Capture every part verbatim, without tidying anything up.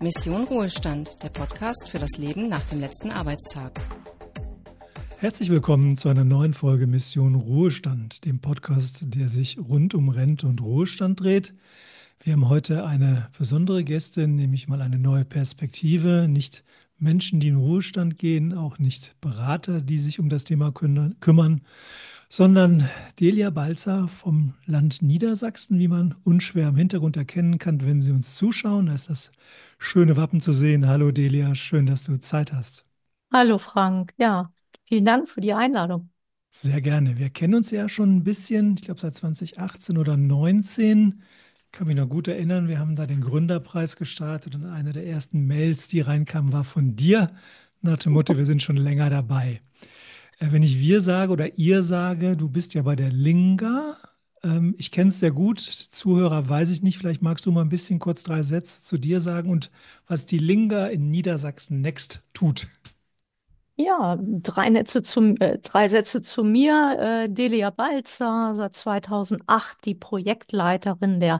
Mission Ruhestand, der Podcast für das Leben nach dem letzten Arbeitstag. Herzlich willkommen zu einer neuen Folge Mission Ruhestand, dem Podcast, der sich rund um Rente und Ruhestand dreht. Wir haben heute eine besondere Gästin, nämlich mal eine neue Perspektive. Nicht Menschen, die in Ruhestand gehen, auch nicht Berater, die sich um das Thema kümmern, sondern Delia Balzer vom Land Niedersachsen, wie man unschwer im Hintergrund erkennen kann, wenn Sie uns zuschauen. Da ist das schöne Wappen zu sehen. Hallo Delia, schön, dass du Zeit hast. Hallo Frank, ja, vielen Dank für die Einladung. Sehr gerne. Wir kennen uns ja schon ein bisschen, ich glaube seit zwanzig achtzehn oder neunzehn. Ich kann mich noch gut erinnern, wir haben da den Gründerpreis gestartet und eine der ersten Mails, die reinkam, war von dir. Nach dem Motto, wir sind schon länger dabei. Äh, Wenn ich wir sage oder ihr sage, du bist ja bei der Linga. Ähm, Ich kenne es sehr gut. Zuhörer weiß ich nicht. Vielleicht magst du mal ein bisschen kurz drei Sätze zu dir sagen und was die Linga in Niedersachsen Next tut. Ja, drei Netze zum, äh, drei Sätze zu mir. Äh, Delia Balzer, seit zweitausendacht die Projektleiterin der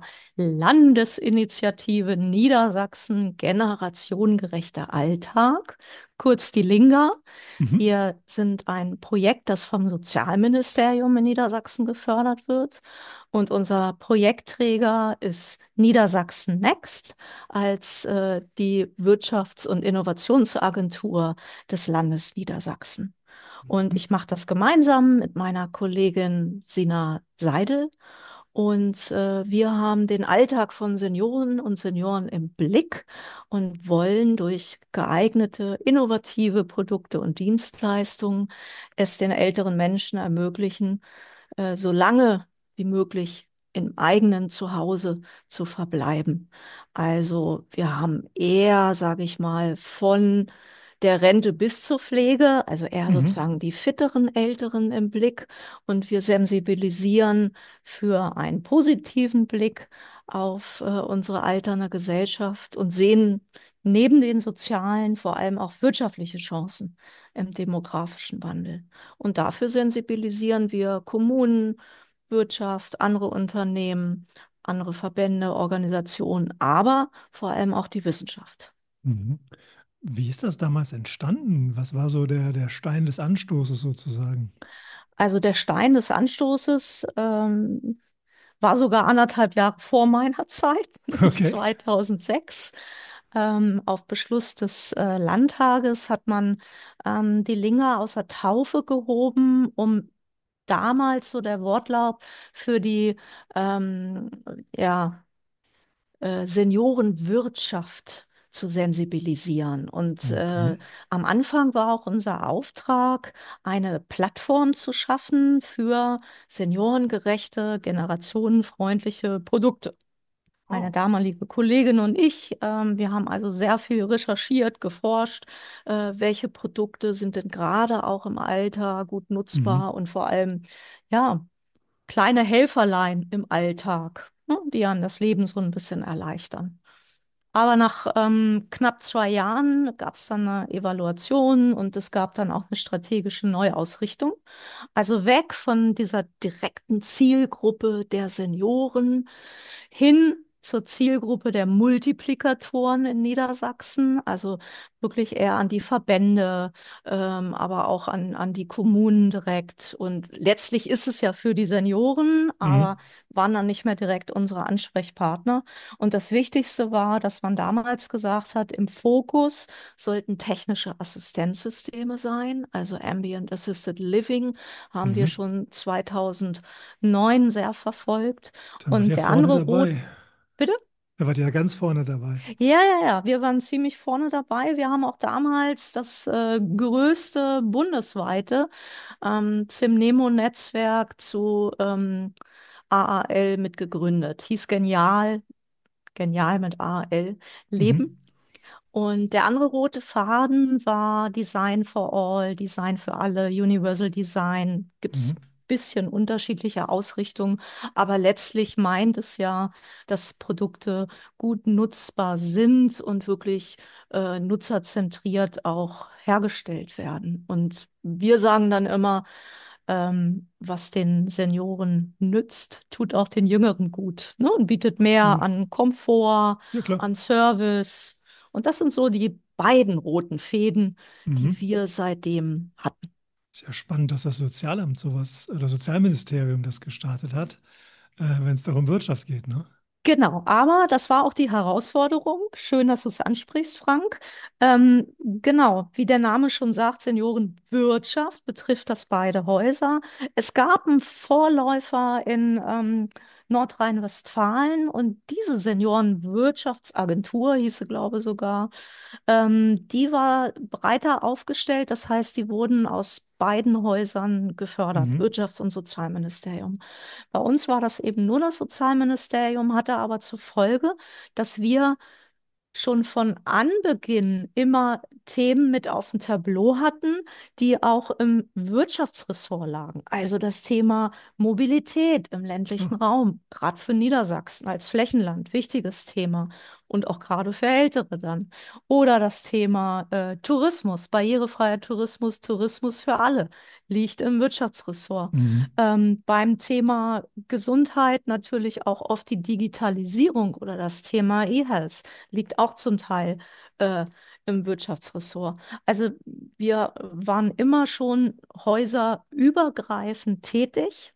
Landesinitiative Niedersachsen Generationengerechter Alltag, kurz die Linga. Mhm. Wir sind ein Projekt, das vom Sozialministerium in Niedersachsen gefördert wird. Und unser Projektträger ist Niedersachsen Next als äh, die Wirtschafts- und Innovationsagentur des Landes Niedersachsen. Und ich mache das gemeinsam mit meiner Kollegin Sina Seidel. Und äh, wir haben den Alltag von Senioren und Senioren im Blick und wollen durch geeignete, innovative Produkte und Dienstleistungen es den älteren Menschen ermöglichen, äh, so lange wie möglich im eigenen Zuhause zu verbleiben. Also wir haben eher, sage ich mal, von der Rente bis zur Pflege, also eher Mhm. sozusagen die fitteren Älteren im Blick. Und wir sensibilisieren für einen positiven Blick auf äh, unsere alternde Gesellschaft und sehen neben den sozialen vor allem auch wirtschaftliche Chancen im demografischen Wandel. Und dafür sensibilisieren wir Kommunen, Wirtschaft, andere Unternehmen, andere Verbände, Organisationen, aber vor allem auch die Wissenschaft. Mhm. Wie ist das damals entstanden? Was war so der, der Stein des Anstoßes sozusagen? Also der Stein des Anstoßes ähm, war sogar anderthalb Jahre vor meiner Zeit, nämlich Okay. zweitausendsechs. Ähm, auf Beschluss des äh, Landtages hat man ähm, die Linga aus der Taufe gehoben, um damals so der Wortlaut für die ähm, ja, äh, Seniorenwirtschaft zu sensibilisieren. Und äh, Okay. am Anfang war auch unser Auftrag, eine Plattform zu schaffen für seniorengerechte, generationenfreundliche Produkte. Meine Oh. damalige Kollegin und ich, ähm, wir haben also sehr viel recherchiert, geforscht, äh, welche Produkte sind denn gerade auch im Alter gut Mhm. nutzbar und vor allem, ja, kleine Helferlein im Alltag, ne, die einem das Leben so ein bisschen erleichtern. Aber nach ähm, knapp zwei Jahren gab es dann eine Evaluation und es gab dann auch eine strategische Neuausrichtung. Also weg von dieser direkten Zielgruppe der Senioren hin zur Zielgruppe der Multiplikatoren in Niedersachsen, also wirklich eher an die Verbände, ähm, aber auch an, an die Kommunen direkt. Und letztlich ist es ja für die Senioren, aber Mhm. waren dann nicht mehr direkt unsere Ansprechpartner. Und das Wichtigste war, dass man damals gesagt hat, im Fokus sollten technische Assistenzsysteme sein, also Ambient Assisted Living haben wir Mhm. schon zweitausendneun sehr verfolgt. Da wart Und ihr der vorne andere Rot, dabei. bitte? Da wart ihr ja ganz vorne dabei. Ja, ja, ja, wir waren ziemlich vorne dabei. Wir haben auch damals das äh, größte bundesweite ähm, Zimnemo-Netzwerk zu ähm, A A L mitgegründet. Hieß Genial, Genial mit A A L, Mhm. Leben. Und der andere rote Faden war Design for All, Design für alle, Universal Design. Gibt es Mhm. bisschen unterschiedliche Ausrichtungen, aber letztlich meint es ja, dass Produkte gut nutzbar sind und wirklich äh, nutzerzentriert auch hergestellt werden. Und wir sagen dann immer, ähm, was den Senioren nützt, tut auch den Jüngeren gut, ne? Und bietet mehr Mhm. an Komfort, Ja, klar. an Service Und das sind so die beiden roten Fäden, die Mhm. wir seitdem hatten. Ist ja spannend, dass das Sozialamt sowas oder Sozialministerium das gestartet hat, äh, wenn es darum Wirtschaft geht, ne? Genau, aber das war auch die Herausforderung. Schön, dass du es ansprichst, Frank. Ähm, genau, wie der Name schon sagt, Seniorenwirtschaft betrifft das beide Häuser. Es gab einen Vorläufer in ähm, Nordrhein-Westfalen und diese Seniorenwirtschaftsagentur, hieße glaube sogar, ähm, die war breiter aufgestellt. Das heißt, die wurden aus beiden Häusern gefördert, Mhm. Wirtschafts- und Sozialministerium. Bei uns war das eben nur das Sozialministerium, hatte aber zur Folge, dass wir schon von Anbeginn immer Themen mit auf dem Tableau hatten, die auch im Wirtschaftsressort lagen. Also das Thema Mobilität im ländlichen Klar. Raum, gerade für Niedersachsen als Flächenland, wichtiges Thema und auch gerade für Ältere dann. Oder das Thema äh, Tourismus, barrierefreier Tourismus, Tourismus für alle, liegt im Wirtschaftsressort. Mhm. Ähm, beim Thema Gesundheit natürlich auch oft die Digitalisierung oder das Thema E-Health liegt auch zum Teil äh, im Wirtschaftsressort. Also wir waren immer schon häuserübergreifend tätig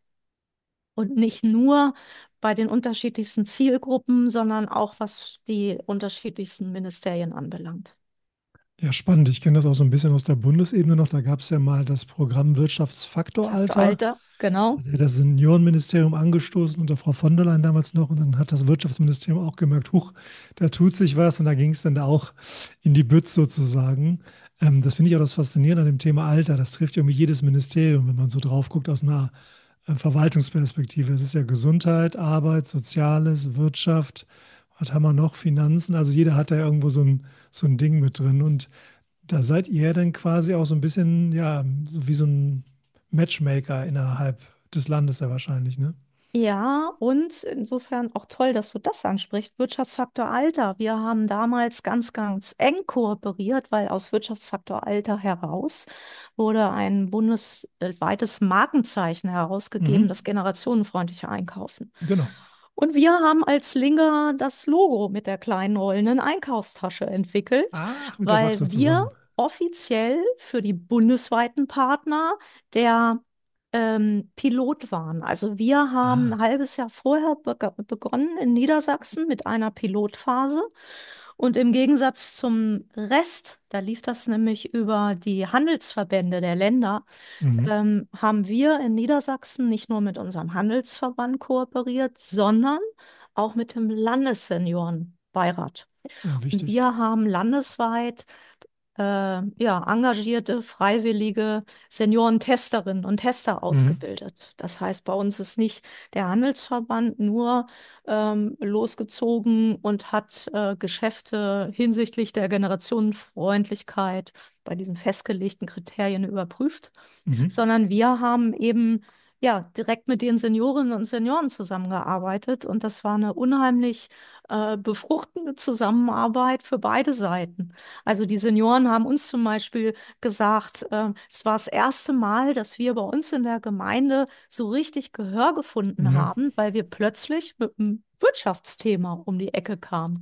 und nicht nur bei den unterschiedlichsten Zielgruppen, sondern auch was die unterschiedlichsten Ministerien anbelangt. Ja, spannend. Ich kenne das auch so ein bisschen aus der Bundesebene noch. Da gab es ja mal das Programm Faktor Wirtschaftsfaktoralter. Alter, genau. Hat ja das Seniorenministerium angestoßen unter Frau von der Leyen damals noch. Und dann hat das Wirtschaftsministerium auch gemerkt, huch, da tut sich was. Und da ging es dann da auch in die Bütt sozusagen. Ähm, das finde ich auch das Faszinierende an dem Thema Alter. Das trifft ja irgendwie jedes Ministerium, wenn man so drauf guckt aus einer äh, Verwaltungsperspektive. Das ist ja Gesundheit, Arbeit, Soziales, Wirtschaft. Was haben wir noch? Finanzen. Also jeder hat da irgendwo so ein, so ein Ding mit drin. Und da seid ihr dann quasi auch so ein bisschen, ja, so wie so ein Matchmaker innerhalb des Landes ja wahrscheinlich, ne? Ja, und insofern auch toll, dass du das ansprichst. Wirtschaftsfaktor Alter. Wir haben damals ganz, ganz eng kooperiert, weil aus Wirtschaftsfaktor Alter heraus wurde ein bundesweites Markenzeichen herausgegeben, das Mhm. generationenfreundliche Einkaufen. Genau. Und wir haben als Linga das Logo mit der kleinen rollenden Einkaufstasche entwickelt, Ach, mit der weil Waxo wir zusammen. offiziell für die bundesweiten Partner der ähm, Pilot waren. Also wir haben ein Ah. halbes Jahr vorher beg begonnen in Niedersachsen mit einer Pilotphase. Und im Gegensatz zum Rest, da lief das nämlich über die Handelsverbände der Länder, Mhm. ähm, haben wir in Niedersachsen nicht nur mit unserem Handelsverband kooperiert, sondern auch mit dem Landesseniorenbeirat. Ja, Und wichtig. wir haben landesweit äh, ja, engagierte, freiwillige Seniorentesterinnen und Tester Mhm. ausgebildet. Das heißt, bei uns ist nicht der Handelsverband nur ähm, losgezogen und hat äh, Geschäfte hinsichtlich der Generationenfreundlichkeit bei diesen festgelegten Kriterien überprüft, Mhm. sondern wir haben eben ja direkt mit den Seniorinnen und Senioren zusammengearbeitet und das war eine unheimlich äh, befruchtende Zusammenarbeit für beide Seiten. Also die Senioren haben uns zum Beispiel gesagt, äh, es war das erste Mal, dass wir bei uns in der Gemeinde so richtig Gehör gefunden Ja. haben, weil wir plötzlich mit einem Wirtschaftsthema um die Ecke kamen.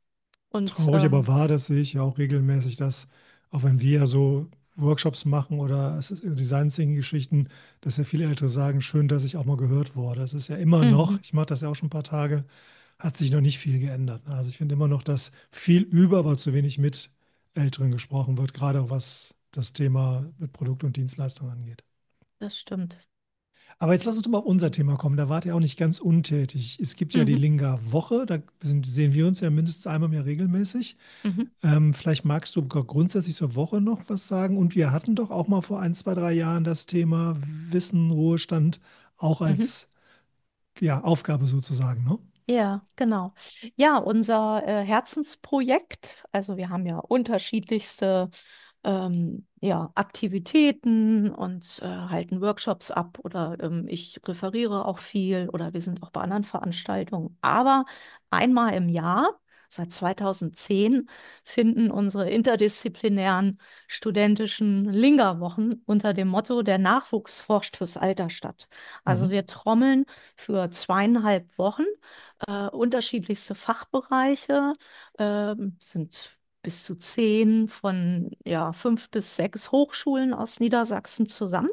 Und Traurig aber ähm, wahr, das sehe ich ja auch regelmäßig, dass, auch wenn wir ja so Workshops machen oder es ist Design Thinking Geschichten, dass ja viele Ältere sagen, schön, dass ich auch mal gehört wurde. Das ist ja immer noch, mhm, ich mache das ja auch schon ein paar Tage, hat sich noch nicht viel geändert. Also ich finde immer noch, dass viel über, aber zu wenig mit Älteren gesprochen wird, gerade auch was das Thema mit Produkt und Dienstleistung angeht. das stimmt. Aber jetzt lass uns mal auf unser Thema kommen. Da wart ihr auch nicht ganz untätig. Es gibt ja die Mhm, Linga Woche, da sind, sehen wir uns ja mindestens einmal im Jahr regelmäßig. mhm, Ähm, vielleicht magst du grundsätzlich zur Woche noch was sagen. Und wir hatten doch auch mal vor ein, zwei, drei Jahren das Thema Wissen, Ruhestand auch mhm. als ja, Aufgabe sozusagen, ne? Ja, genau. Ja, unser äh, Herzensprojekt, also wir haben ja unterschiedlichste ähm, ja, Aktivitäten und äh, halten Workshops ab oder ähm, ich referiere auch viel oder wir sind auch bei anderen Veranstaltungen. Aber einmal im Jahr, seit zweitausendzehn, finden unsere interdisziplinären studentischen Linga-Wochen unter dem Motto Der Nachwuchs forscht fürs Alter statt. Also Mhm. wir trommeln für zweieinhalb Wochen äh, unterschiedlichste Fachbereiche, ähm, sind bis zu zehn von ja, fünf bis sechs Hochschulen aus Niedersachsen zusammen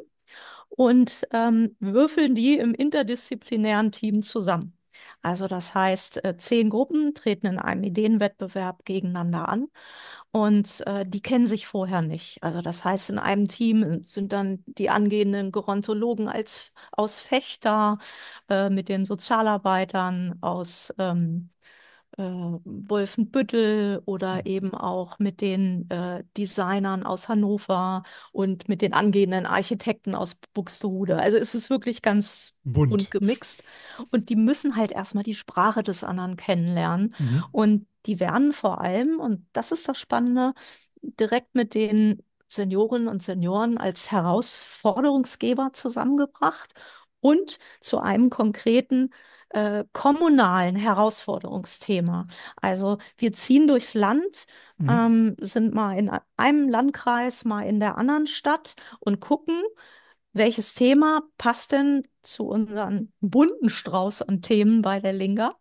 und ähm, würfeln die im interdisziplinären Team zusammen. Also das heißt, äh, zehn Gruppen treten in einem Ideenwettbewerb gegeneinander an und äh, die kennen sich vorher nicht. Also das heißt, in einem Team sind dann die angehenden Gerontologen als aus Fechter, äh, mit den Sozialarbeitern aus ähm, äh, Wolfenbüttel oder eben auch mit den äh, Designern aus Hannover und mit den angehenden Architekten aus Buxtehude. Also es ist wirklich ganz bunt Bunt. gemixt. Und die müssen halt erstmal die Sprache des anderen kennenlernen. Mhm. Und die werden vor allem, und das ist das Spannende, direkt mit den Seniorinnen und Senioren als Herausforderungsgeber zusammengebracht und zu einem konkreten äh, kommunalen Herausforderungsthema. Also wir ziehen durchs Land, Mhm. ähm, sind mal in einem Landkreis, mal in der anderen Stadt und gucken, welches Thema passt denn zu unserem bunten Strauß an Themen bei der Linga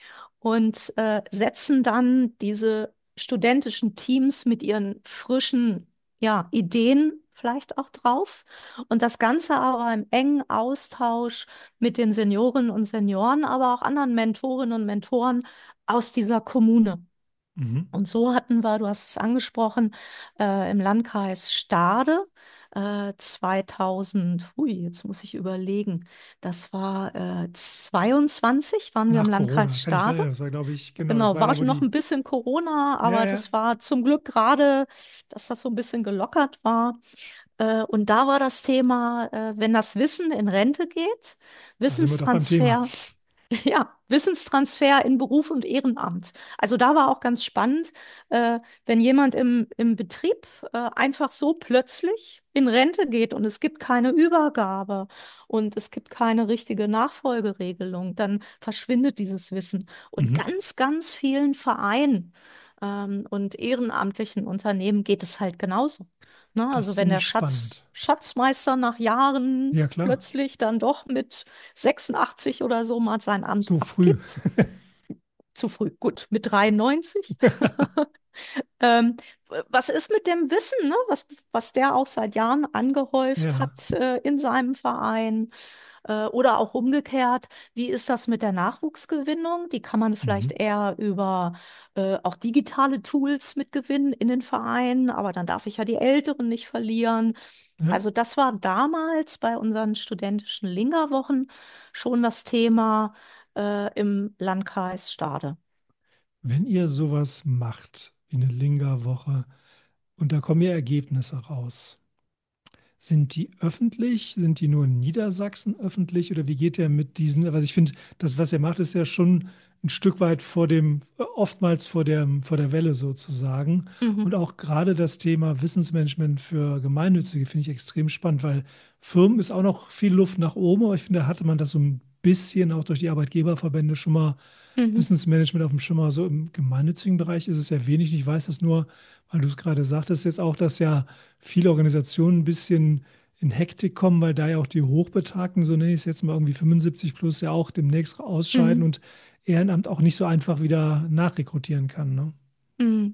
und äh, setzen dann diese studentischen Teams mit ihren frischen, ja, Ideen vielleicht auch drauf. Und das Ganze aber im engen Austausch mit den Seniorinnen und Senioren, aber auch anderen Mentorinnen und Mentoren aus dieser Kommune. Mhm. Und so hatten wir, du hast es angesprochen, äh, im Landkreis Stade äh, zweitausend, hui, jetzt muss ich überlegen, das war äh, zweiundzwanzig, waren wir im Nach Landkreis Corona, kann ich sagen, Stade. das war, glaube ich, genau, das Genau, war war da, wo schon noch die, ein bisschen Corona, ja, aber ja, das war zum Glück gerade, dass das so ein bisschen gelockert war. Äh, und da war das Thema, äh, wenn das Wissen in Rente geht, da sind wir doch beim Thema. Wissenstransfer. Ja, Wissenstransfer in Beruf und Ehrenamt. Also da war auch ganz spannend, äh, wenn jemand im, im Betrieb äh, einfach so plötzlich in Rente geht und es gibt keine Übergabe und es gibt keine richtige Nachfolgeregelung, dann verschwindet dieses Wissen. Und Mhm. ganz, ganz vielen Vereinen ähm, und ehrenamtlichen Unternehmen geht es halt genauso. Ne? Das Also wenn finde der ich spannend. Schatz, Schatzmeister nach Jahren Ja, klar, plötzlich dann doch mit sechsundachtzig oder so mal sein Amt so früh. abgibt. Zu früh, gut, mit dreiundneunzig. Ähm, Was ist mit dem Wissen, ne? Was, was der auch seit Jahren angehäuft Ja. hat äh, in seinem Verein? Äh, oder auch umgekehrt, wie ist das mit der Nachwuchsgewinnung? Die kann man vielleicht Mhm. eher über äh, auch digitale Tools mitgewinnen in den Vereinen, aber dann darf ich ja die Älteren nicht verlieren. Ja. Also das war damals bei unseren studentischen Lingerwochen schon das Thema äh, im Landkreis Stade. Wenn ihr sowas macht, wie eine Linga-Woche, und da kommen ja Ergebnisse raus, sind die öffentlich? Sind die nur in Niedersachsen öffentlich? Oder wie geht ihr mit diesen? Also ich finde, das, was ihr macht, ist ja schon ein Stück weit vor dem, oftmals vor der, vor der Welle sozusagen. Und Mhm. auch gerade das Thema Wissensmanagement für Gemeinnützige finde ich extrem spannend, weil Firmen ist auch noch viel Luft nach oben, aber ich finde, da hatte man das so ein bisschen auch durch die Arbeitgeberverbände schon mal Mhm. Wissensmanagement auf dem Schimmer. So im gemeinnützigen Bereich ist es ja wenig. Ich weiß das nur, weil du es gerade sagtest, jetzt auch, dass ja viele Organisationen ein bisschen in Hektik kommen, weil da ja auch die Hochbetagten, so nenne ich es jetzt mal irgendwie fünfundsiebzig plus, ja auch demnächst ausscheiden Mhm. und Ehrenamt auch nicht so einfach wieder nachrekrutieren kann. Ne? Mhm.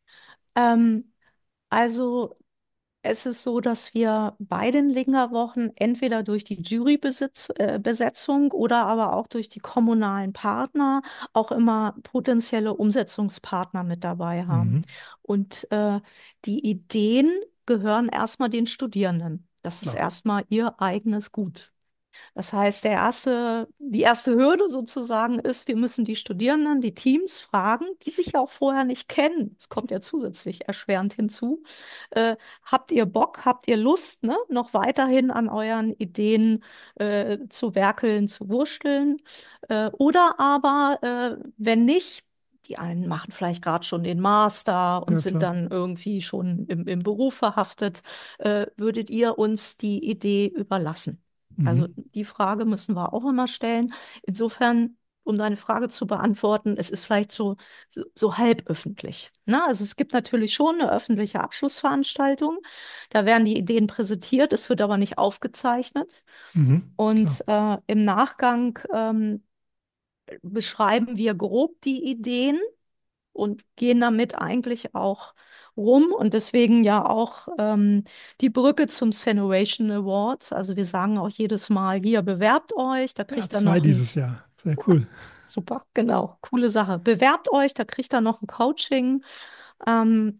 Ähm, also es ist so, dass wir bei den Lingerwochen entweder durch die Jurybesetzung äh, Besetzung oder aber auch durch die kommunalen Partner auch immer potenzielle Umsetzungspartner mit dabei haben. Mhm, Und äh, die Ideen gehören erstmal den Studierenden. Das ist klar. erstmal ihr eigenes Gut. Das heißt, der erste, die erste Hürde sozusagen ist, wir müssen die Studierenden, die Teams fragen, die sich ja auch vorher nicht kennen. Das kommt ja zusätzlich erschwerend hinzu. Äh, Habt ihr Bock, habt ihr Lust, ne, noch weiterhin an euren Ideen äh, zu werkeln, zu wursteln? Äh, oder aber, äh, wenn nicht, die einen machen vielleicht gerade schon den Master und Ja, sind klar. dann irgendwie schon im, im Beruf verhaftet, äh, würdet ihr uns die Idee überlassen? Also Mhm, die Frage müssen wir auch immer stellen. Insofern, um deine Frage zu beantworten, es ist vielleicht so, so, so halböffentlich. Ne? Also es gibt natürlich schon eine öffentliche Abschlussveranstaltung. Da werden die Ideen präsentiert, es wird aber nicht aufgezeichnet. mhm, klar. Und äh, im Nachgang ähm, beschreiben wir grob die Ideen und gehen damit eigentlich auch rum und deswegen ja auch ähm, die Brücke zum Cenovation Award. Also wir sagen auch jedes Mal, hier bewerbt euch, da Ja, kriegt ihr zwei noch ein, dieses Jahr. Sehr cool. super, genau, coole Sache. Bewerbt euch, da kriegt ihr noch ein Coaching. Ähm,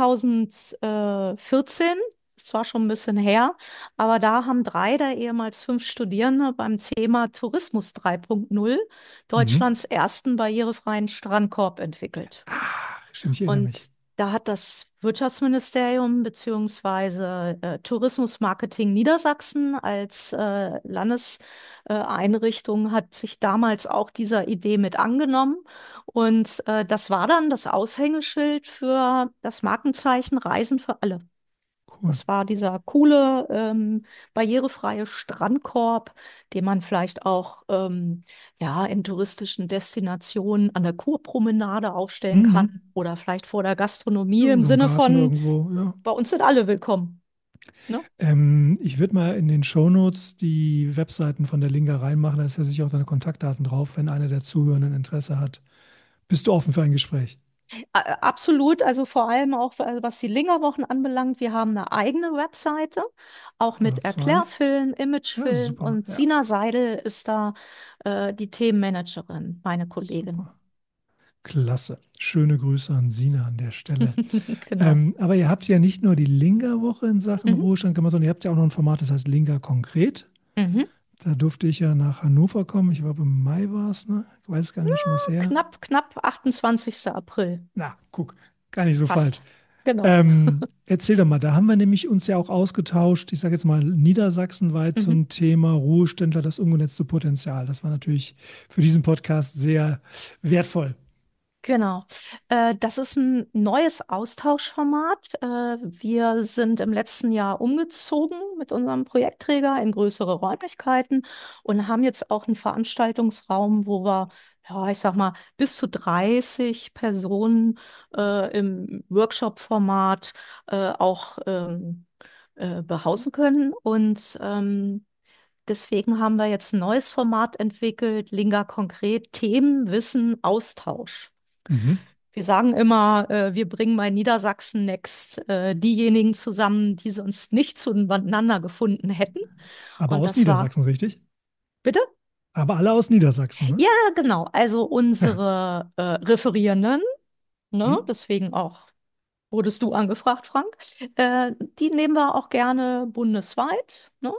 zweitausendvierzehn, ist zwar schon ein bisschen her, aber da haben drei der ehemals fünf Studierende beim Thema Tourismus drei Punkt null Mhm. Deutschlands ersten barrierefreien Strandkorb entwickelt. Ah, stimmt, ich erinnere Und mich. da hat das Wirtschaftsministerium beziehungsweise äh, Tourismusmarketing Niedersachsen als äh, Landeseinrichtung hat sich damals auch dieser Idee mit angenommen. Und äh, das war dann das Aushängeschild für das Markenzeichen Reisen für alle. Cool. Das war dieser coole, ähm, barrierefreie Strandkorb, den man vielleicht auch ähm, ja, in touristischen Destinationen an der Kurpromenade aufstellen Mhm. kann oder vielleicht vor der Gastronomie im Irgendeinem Sinne Garten von, irgendwo, ja. bei uns sind alle willkommen. Ne? Ähm, ich würde mal in den Shownotes die Webseiten von der Linga reinmachen. Da ist ja sicher auch deine Kontaktdaten drauf, wenn einer der Zuhörenden Interesse hat. Bist du offen für ein Gespräch? A- Absolut, also vor allem auch, äh, was die Lingerwochen anbelangt. Wir haben eine eigene Webseite, auch Oder mit zwei? Erklärfilm, Ja, Imagefilm super. und Ja, Sina Seidel ist da äh, die Themenmanagerin, meine Kollegin. super. Klasse. Schöne Grüße an Sina an der Stelle. Genau. Ähm, aber ihr habt ja nicht nur die Linga-Woche in Sachen Mhm. Ruhestand gemacht, sondern ihr habt ja auch noch ein Format, das heißt Linga konkret. Mhm. Da durfte ich ja nach Hannover kommen. Ich glaube, im Mai war es, ne? Ich weiß gar nicht, schon was her. Knapp, knapp achtundzwanzigster April. Na, guck, gar nicht so falsch. Fast. Genau. Ähm, erzähl doch mal, da haben wir nämlich uns ja auch ausgetauscht, ich sage jetzt mal niedersachsenweit Mhm. zum Thema Ruheständler, das ungenutzte Potenzial. Das war natürlich für diesen Podcast sehr wertvoll. Genau. Äh, das ist ein neues Austauschformat. Äh, wir sind im letzten Jahr umgezogen mit unserem Projektträger in größere Räumlichkeiten und haben jetzt auch einen Veranstaltungsraum, wo wir, ja, ich sag mal, bis zu dreißig Personen äh, im Workshop-Format äh, auch ähm, äh, behausen können. Und ähm, deswegen haben wir jetzt ein neues Format entwickelt, Linga konkret, Themen, Wissen, Austausch. Mhm. Wir sagen immer, äh, wir bringen bei Niedersachsen Next äh, diejenigen zusammen, die sonst nicht zueinander gefunden hätten. Aber Und aus das war, Niedersachsen, richtig? bitte? Aber alle aus Niedersachsen, ne? Ja, genau. Also Ja. unsere äh, Referierenden, ne? Mhm. Deswegen auch wurdest du angefragt, Frank. Äh, die nehmen wir auch gerne bundesweit, ne?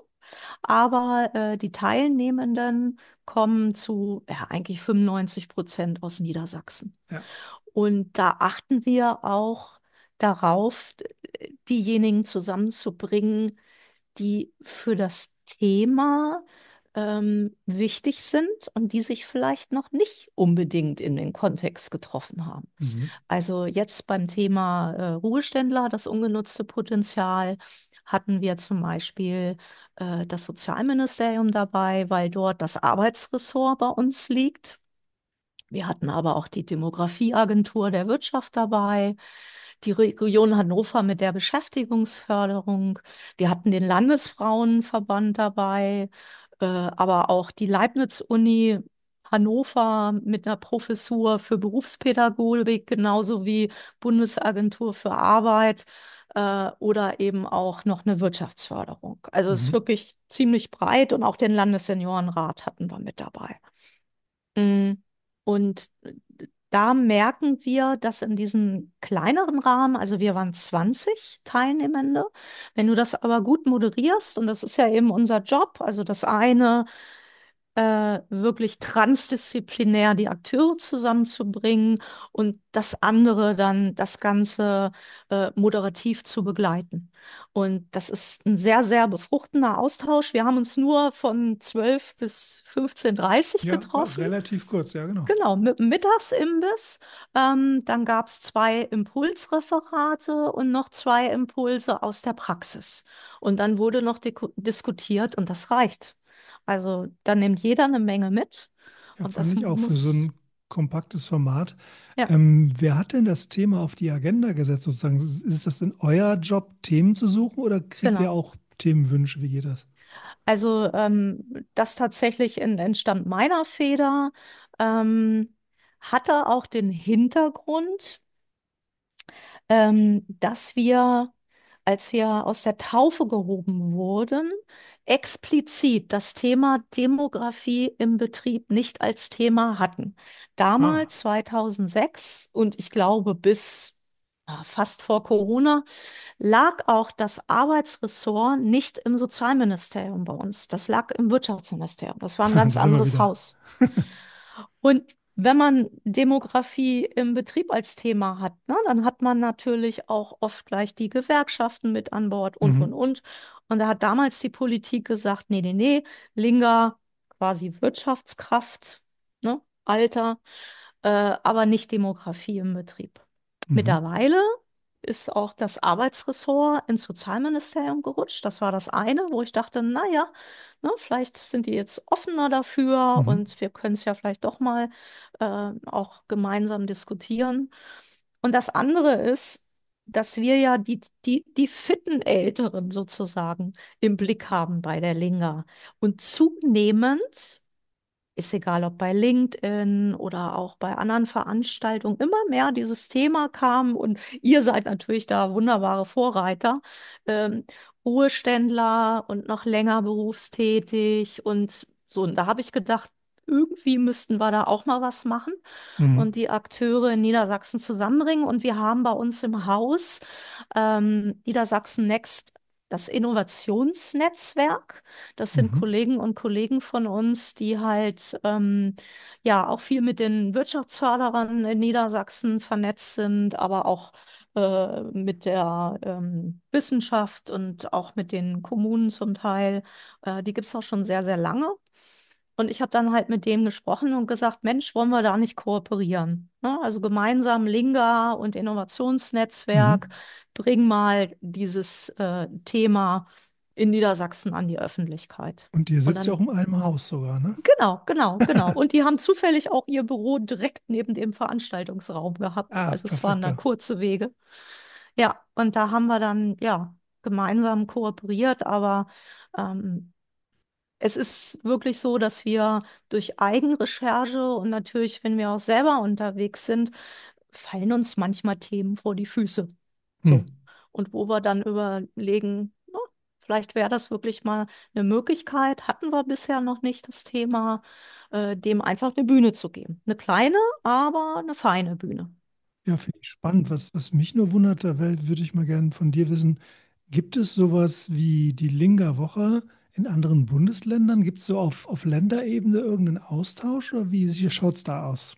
Aber äh, die Teilnehmenden kommen zu ja, eigentlich fünfundneunzig Prozent aus Niedersachsen. Ja. Und da achten wir auch darauf, diejenigen zusammenzubringen, die für das Thema ähm, wichtig sind und die sich vielleicht noch nicht unbedingt in den Kontext getroffen haben. Mhm. Also jetzt beim Thema äh, Ruheständler, das ungenutzte Potenzial, hatten wir zum Beispiel äh, das Sozialministerium dabei, weil dort das Arbeitsressort bei uns liegt. Wir hatten aber auch die Demografieagentur der Wirtschaft dabei, die Region Hannover mit der Beschäftigungsförderung. Wir hatten den Landesfrauenverband dabei, äh, aber auch die Leibniz-Uni Hannover mit einer Professur für Berufspädagogik, genauso wie Bundesagentur für Arbeit, äh, oder eben auch noch eine Wirtschaftsförderung. Also es ist Mhm. wirklich ziemlich breit und auch den Landesseniorenrat hatten wir mit dabei. Mm. Und da merken wir, dass in diesem kleineren Rahmen, also wir waren zwanzig Teilnehmende, wenn du das aber gut moderierst, und das ist ja eben unser Job, also das eine äh, wirklich transdisziplinär die Akteure zusammenzubringen und das andere dann das Ganze äh, moderativ zu begleiten. Und das ist ein sehr, sehr befruchtender Austausch. Wir haben uns nur von zwölf bis fünfzehn Uhr dreißig Ja, war getroffen. relativ kurz, ja, genau. Genau, mit dem Mittagsimbiss. Ähm, dann gab es zwei Impulsreferate und noch zwei Impulse aus der Praxis. Und dann wurde noch diku- diskutiert und das reicht. Also da nimmt jeder eine Menge mit Ja, und fand das ich auch für so muss, ein kompaktes Format. ja, Ähm, wer hat denn das Thema auf die Agenda gesetzt, sozusagen? Ist ist das denn euer Job, Themen zu suchen oder kriegt ihr genau. auch Themenwünsche? Wie geht das? Also ähm, das tatsächlich in, entstammt meiner Feder. Ähm, hatte auch den Hintergrund, ähm, dass wir, als wir aus der Taufe gehoben wurden, explizit das Thema Demografie im Betrieb nicht als Thema hatten. Ah, Damals, zweitausendsechs, und ich glaube bis ah, fast vor Corona, lag auch das Arbeitsressort nicht im Sozialministerium bei uns. Das lag im Wirtschaftsministerium. Das war ein da ganz sind wir anderes wieder. Haus. Und wenn man Demografie im Betrieb als Thema hat, ne, dann hat man natürlich auch oft gleich die Gewerkschaften mit an Bord und, und, Mhm. und. Und da hat damals die Politik gesagt, nee, nee, nee, Linga quasi Wirtschaftskraft, ne, Alter, äh, aber nicht Demografie im Betrieb. Mhm. Mittlerweile ist auch das Arbeitsressort ins Sozialministerium gerutscht. Das war das eine, wo ich dachte, naja, ne, vielleicht sind die jetzt offener dafür Mhm. und wir können es ja vielleicht doch mal äh, auch gemeinsam diskutieren. Und das andere ist, dass wir ja die, die, die fitten Älteren sozusagen im Blick haben bei der Linga. Und zunehmend, ist egal ob bei LinkedIn oder auch bei anderen Veranstaltungen, immer mehr dieses Thema kam und ihr seid natürlich da wunderbare Vorreiter. Ähm, Ruheständler und noch länger berufstätig und so. Und da habe ich gedacht, irgendwie müssten wir da auch mal was machen Mhm. und die Akteure in Niedersachsen zusammenbringen. Und wir haben bei uns im Haus ähm, Niedersachsen Next das Innovationsnetzwerk. Das sind Mhm. Kollegen und Kollegen von uns, die halt ähm, ja auch viel mit den Wirtschaftsförderern in Niedersachsen vernetzt sind, aber auch äh, mit der ähm, Wissenschaft und auch mit den Kommunen zum Teil. Äh, die gibt es auch schon sehr, sehr lange. Und ich habe dann halt mit denen gesprochen und gesagt, Mensch, wollen wir da nicht kooperieren? Ne? Also gemeinsam Linga und Innovationsnetzwerk, Mhm. bring mal dieses äh, Thema in Niedersachsen an die Öffentlichkeit. Und ihr Und sitzt ja auch dann, in einem Haus sogar, ne? genau, genau, genau. Und die haben zufällig auch ihr Büro direkt neben dem Veranstaltungsraum gehabt. Ah, Also es waren perfekt, da ja. kurze Wege. Ja, und da haben wir dann, ja, gemeinsam kooperiert, aber ähm, es ist wirklich so, dass wir durch Eigenrecherche und natürlich, wenn wir auch selber unterwegs sind, fallen uns manchmal Themen vor die Füße. Hm. So. Und wo wir dann überlegen, na, vielleicht wäre das wirklich mal eine Möglichkeit, hatten wir bisher noch nicht das Thema, äh, dem einfach eine Bühne zu geben. Eine kleine, aber eine feine Bühne. Ja, finde ich spannend. Was, was mich nur wundert, da wär- würde ich mal gerne von dir wissen, gibt es sowas wie die Linga-Woche in anderen Bundesländern? Gibt es so auf, auf Länderebene irgendeinen Austausch oder wie schaut es da aus?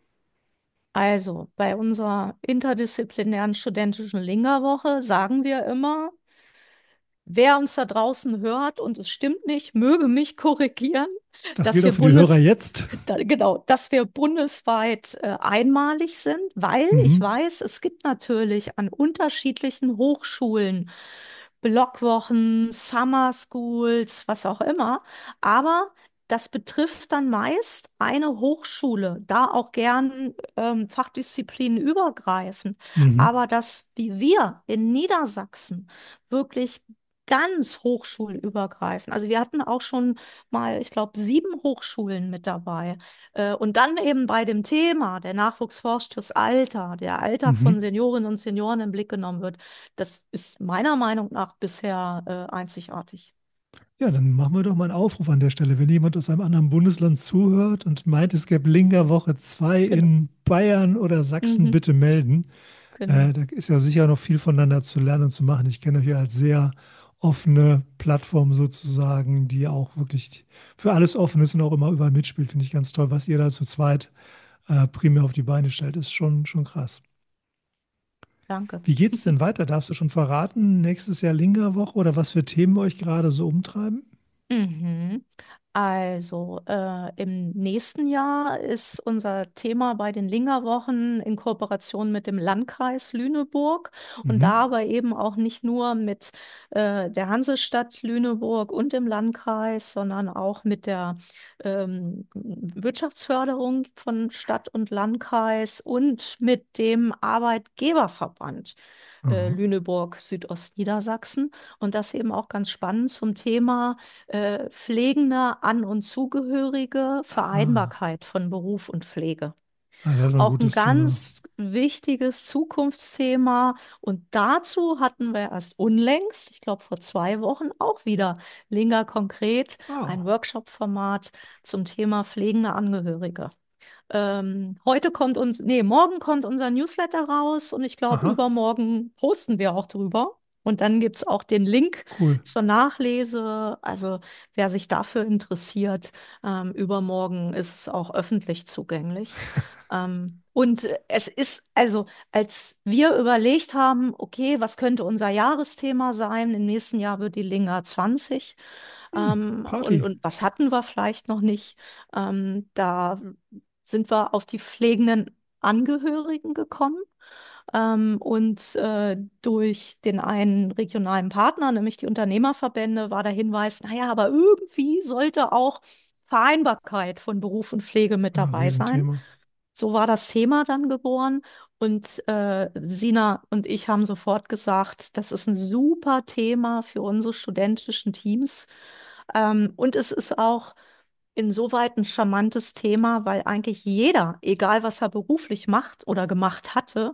Also bei unserer interdisziplinären studentischen Lingerwoche sagen wir immer, wer uns da draußen hört und es stimmt nicht, möge mich korrigieren, Das dass gilt auch wir für die Hörer Bundes, jetzt. da, genau, dass wir bundesweit äh, einmalig sind, weil ich Mhm. weiß, es gibt natürlich an unterschiedlichen Hochschulen Blockwochen, Summer Schools, was auch immer, aber das betrifft dann meist eine Hochschule, da auch gern ähm, fachdisziplинenübergreifend. Mhm. Aber dass, wie wir in Niedersachsen wirklich ganz hochschulübergreifend. Also wir hatten auch schon mal, ich glaube, sieben Hochschulen mit dabei. Äh, und dann eben bei dem Thema, der Nachwuchs forscht fürs Alter, der Alter von Mhm. Seniorinnen und Senioren im Blick genommen wird. Das ist meiner Meinung nach bisher äh, einzigartig. Ja, dann machen wir doch mal einen Aufruf an der Stelle. Wenn jemand aus einem anderen Bundesland zuhört und meint, es gäbe Linga-Woche zwei Genau. in Bayern oder Sachsen, Mhm. bitte melden. Äh, Genau. da ist ja sicher noch viel voneinander zu lernen und zu machen. Ich kenne euch ja als sehr offene Plattform sozusagen, die auch wirklich für alles offen ist und auch immer überall mitspielt. Finde ich ganz toll. Was ihr da zu zweit äh, primär auf die Beine stellt, ist schon, schon krass. Danke. Wie geht's denn weiter? Darfst du schon verraten? Nächstes Jahr Linga-Woche oder was für Themen euch gerade so umtreiben? Mhm. Also äh, im nächsten Jahr ist unser Thema bei den Lingerwochen in Kooperation mit dem Landkreis Lüneburg und Mhm. da aber eben auch nicht nur mit äh, der Hansestadt Lüneburg und dem Landkreis, sondern auch mit der ähm, Wirtschaftsförderung von Stadt und Landkreis und mit dem Arbeitgeberverband äh, Aha. Lüneburg Südostniedersachsen und das eben auch ganz spannend zum Thema äh, Pflegende, An- und Zugehörige, Ah. Vereinbarkeit von Beruf und Pflege. Ah, das war ein Auch ein gutes Thema. ganz wichtiges Zukunftsthema. Und dazu hatten wir erst unlängst, ich glaube vor zwei Wochen, auch wieder Linga konkret ein Ah, Workshop-Format zum Thema pflegende Angehörige. Ähm, heute kommt uns, nee, morgen kommt unser Newsletter raus und ich glaube, aha, übermorgen posten wir auch drüber. Und dann gibt es auch den Link cool. zur Nachlese. Also wer sich dafür interessiert, ähm, übermorgen ist es auch öffentlich zugänglich. Ähm, und es ist also, als wir überlegt haben, okay, was könnte unser Jahresthema sein? Im nächsten Jahr wird die Linga zwanzig. Hm, Ähm, und, Party. und was hatten wir vielleicht noch nicht? Ähm, da sind wir auf die pflegenden Angehörigen gekommen. Ähm, und äh, durch den einen regionalen Partner, nämlich die Unternehmerverbände, war der Hinweis, naja, aber irgendwie sollte auch Vereinbarkeit von Beruf und Pflege mit Ja, dabei sein. Riesenthema. So war das Thema dann geboren. Und äh, Sina und ich haben sofort gesagt, das ist ein super Thema für unsere studentischen Teams. Ähm, und es ist auch insoweit ein charmantes Thema, weil eigentlich jeder, egal was er beruflich macht oder gemacht hatte,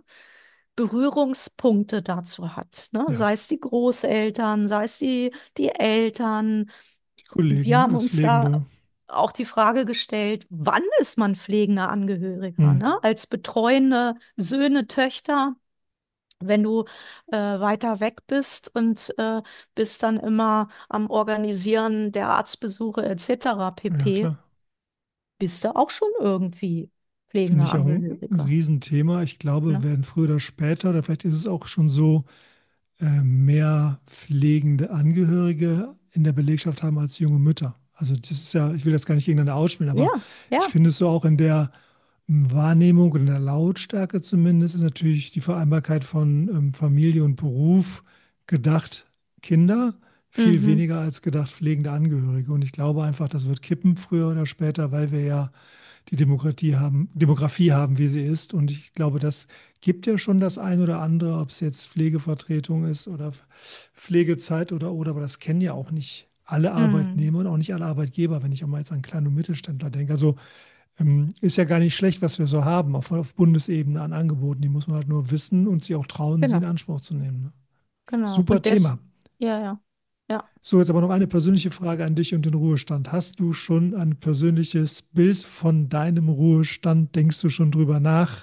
Berührungspunkte dazu hat. Ne? Ja, Sei es die Großeltern, sei es die, die Eltern. die Wir Kollegen haben als uns da Pflegende. auch die Frage gestellt, wann ist man pflegender Angehöriger, Hm, ne? Als betreuende Söhne, Töchter, wenn du äh, weiter weg bist und äh, bist dann immer am Organisieren der Arztbesuche et cetera ja, pp., klar. bist du auch schon irgendwie Finde pflegender ich auch ein, ein Angehöriger. Riesenthema. Ich glaube, Ne? werden früher oder später, oder vielleicht ist es auch schon so, äh, mehr pflegende Angehörige in der Belegschaft haben als junge Mütter. Also das ist ja, ich will das gar nicht gegeneinander ausspielen, aber Ja, ich ja. finde es so auch in der Wahrnehmung und in der Lautstärke zumindest ist natürlich die Vereinbarkeit von ähm, Familie und Beruf gedacht Kinder, viel Mhm. weniger als gedacht pflegende Angehörige. Und ich glaube einfach, das wird kippen früher oder später, weil wir ja die Demokratie haben, Demografie haben, wie sie ist. Und ich glaube, das gibt ja schon das ein oder andere, ob es jetzt Pflegevertretung ist oder Pflegezeit oder oder, aber das kennen ja auch nicht alle Mhm. Arbeitnehmer und auch nicht alle Arbeitgeber, wenn ich auch mal jetzt an kleine und Mittelständler denke. Also ähm, ist ja gar nicht schlecht, was wir so haben, auf, auf Bundesebene an Angeboten. Die muss man halt nur wissen und sie auch trauen, sie in Genau, Anspruch zu nehmen. Ne? genau. Super Und das, Thema. ja, ja, ja. So, jetzt aber noch eine persönliche Frage an dich und den Ruhestand. Hast du schon ein persönliches Bild von deinem Ruhestand? Denkst du schon drüber nach?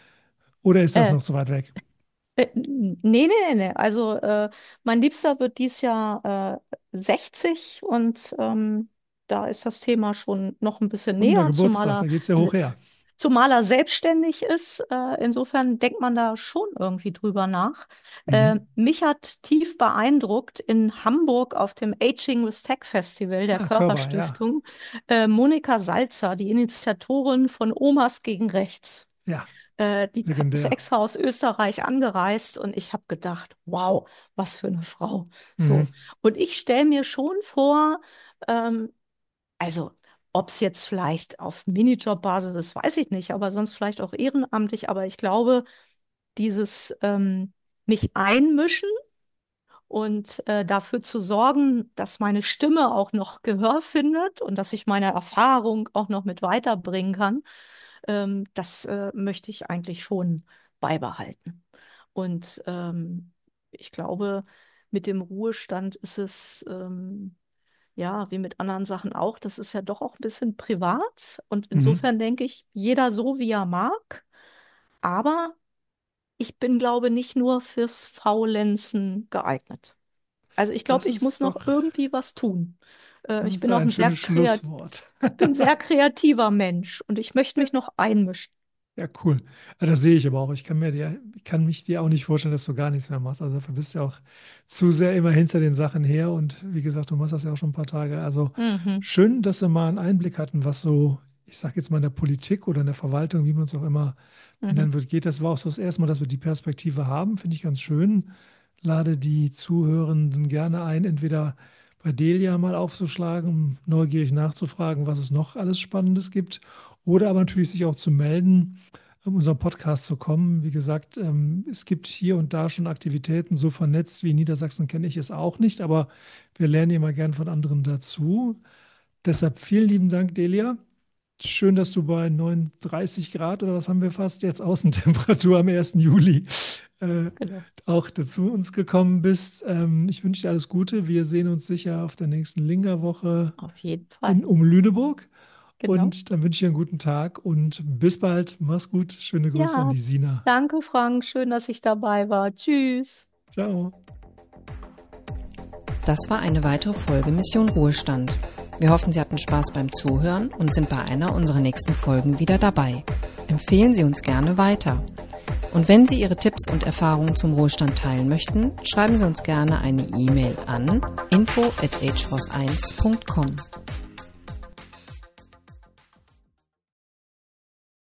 Oder ist das Äh, noch zu weit weg? äh, nee, nee, nee, nee. Also äh, mein Liebster wird dies Jahr äh, sechzig und ähm, da ist das Thema schon noch ein bisschen Runder näher, zumal Geburtstag, er da geht es ja hoch her. Zumal er selbstständig ist, äh, insofern denkt man da schon irgendwie drüber nach. Äh, Mhm. mich hat tief beeindruckt in Hamburg auf dem Aging with Tech Festival der Ah, Körper, ja. Körperstiftung äh, Monika Salzer, die Initiatorin von Omas gegen Rechts. Ja, Äh, die ka- ist legendär. extra aus Österreich angereist und ich habe gedacht, wow, was für eine Frau. Mhm. So. Und ich stelle mir schon vor, ähm, also, ob es jetzt vielleicht auf Minijob-Basis ist, weiß ich nicht, aber sonst vielleicht auch ehrenamtlich. Aber ich glaube, dieses ähm, mich einmischen und äh, dafür zu sorgen, dass meine Stimme auch noch Gehör findet und dass ich meine Erfahrung auch noch mit weiterbringen kann, ähm, das äh, möchte ich eigentlich schon beibehalten. Und ähm, ich glaube, mit dem Ruhestand ist es ähm, ja, wie mit anderen Sachen auch, das ist ja doch auch ein bisschen privat. Und Mhm. insofern denke ich, jeder so, wie er mag. Aber ich bin, glaube nicht nur fürs Faulenzen geeignet. Also ich glaube, Das ich muss ist doch, noch irgendwie was tun. Äh, das ich ist bin doch auch ein ein sehr schönes kreat Schlusswort. bin ein sehr kreativer Mensch und ich möchte Ja, mich noch einmischen. ja, cool. Ja, das sehe ich aber auch. Ich kann mir dir, ich kann mich dir auch nicht vorstellen, dass du gar nichts mehr machst. Also dafür bist du ja auch zu sehr immer hinter den Sachen her. Und wie gesagt, du machst das ja auch schon ein paar Tage. Also Mhm, schön, dass wir mal einen Einblick hatten, was so, ich sage jetzt mal in der Politik oder in der Verwaltung, wie man es auch immer mhm, benennen wird, geht. Das war auch so das erste Mal, dass wir die Perspektive haben. Finde ich ganz schön. Lade die Zuhörenden gerne ein, entweder bei Delia mal aufzuschlagen, um neugierig nachzufragen, was es noch alles Spannendes gibt, oder aber natürlich sich auch zu melden, um unseren Podcast zu kommen. Wie gesagt, ähm, es gibt hier und da schon Aktivitäten, so vernetzt wie in Niedersachsen kenne ich es auch nicht, aber wir lernen immer gern von anderen dazu. Deshalb vielen lieben Dank, Delia. schön, dass du bei neununddreißig Grad oder was haben wir fast jetzt Außentemperatur am ersten Juli äh, genau. auch dazu uns gekommen bist. Ähm, ich wünsche dir alles Gute. Wir sehen uns sicher auf der nächsten Linga-Woche auf jeden Fall in, um Lüneburg. Genau. Und dann wünsche ich dir einen guten Tag und bis bald. Mach's gut. Schöne Grüße ja, an die Sina. Danke, Frank. Schön, dass ich dabei war. Tschüss. Ciao. Das war eine weitere Folge Mission Ruhestand. Wir hoffen, Sie hatten Spaß beim Zuhören und sind bei einer unserer nächsten Folgen wieder dabei. Empfehlen Sie uns gerne weiter. Und wenn Sie Ihre Tipps und Erfahrungen zum Ruhestand teilen möchten, schreiben Sie uns gerne eine E-Mail an info at ageforce eins punkt com.